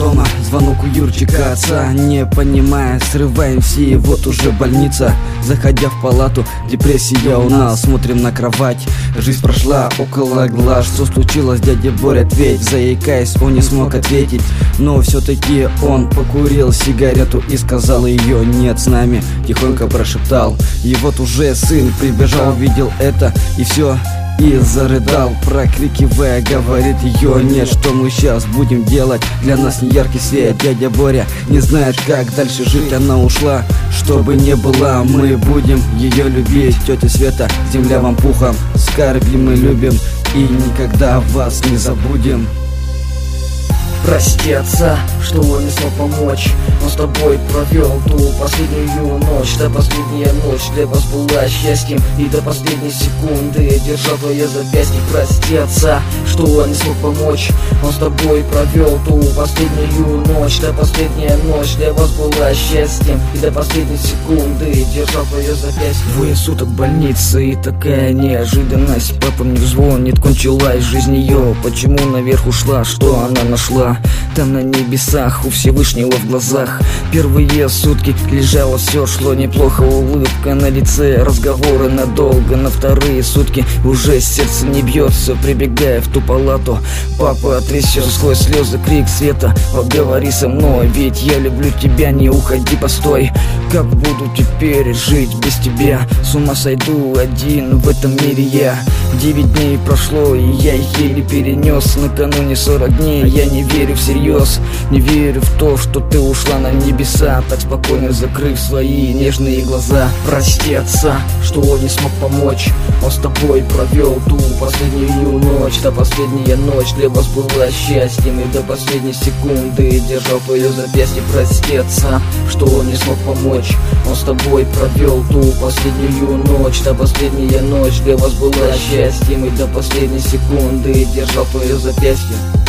дома, звонок у Юрчика отца. Не понимая, срываемся, и вот уже больница. Заходя в палату, депрессия у нас. Смотрим на кровать, жизнь прошла около глаз. Что случилось, дядя Боря, ответь. Заикаясь, он не смог ответить, но все-таки он покурил сигарету и сказал ее нет с нами. Тихонько прошептал, и вот уже сын прибежал, видел это и все. И зарыдал, прокрикивая, говорит ее нет. Что мы сейчас будем делать? Для нас не яркий свет. Дядя Боря не знает, как дальше жить. Она ушла, чтобы не было, мы будем ее любить. Тетя Света, земля вам пухом, скорби мы любим и никогда вас не забудем. Прости отца, что он не смог помочь. Он с тобой провел ту последнюю ночь. Та последняя ночь для вас была счастьем, и до последней секунды держал твое запястье. Прости отца, что он не смог помочь. Он с тобой провел ту последнюю ночь. Та последняя ночь для вас была счастьем, и до последней секунды держал твое запястье. Двое суток в больнице, и такая неожиданность. Папа мне звонит, кончилась жизнь ее. Почему наверх ушла, что она нашла? Там на небесах, у Всевышнего в глазах. Первые сутки лежало все, шло неплохо, улыбка на лице, разговоры надолго. На вторые сутки уже сердце не бьется, прибегая в ту палату. Папа трясет сквозь слезы, крик Света: поговори со мной, ведь я люблю тебя, не уходи, постой. Как буду теперь жить без тебя? С ума сойду один в этом мире я. 9 дней прошло, и я их еле перенес. Накануне 40 дней я не верю всерьез. Не верю в то, что ты ушла на небеса, так спокойно закрыв свои нежные глаза. Прости отца, что он не смог помочь. Он с тобой провел ту последнюю ночь. Та последняя ночь для вас была счастьем, и до последней секунды держал твое запястье. Прости отца, что он не смог помочь. Он с тобой провел ту последнюю ночь. Та последняя ночь для вас была счастьем, и до последней секунды держал твое запястье.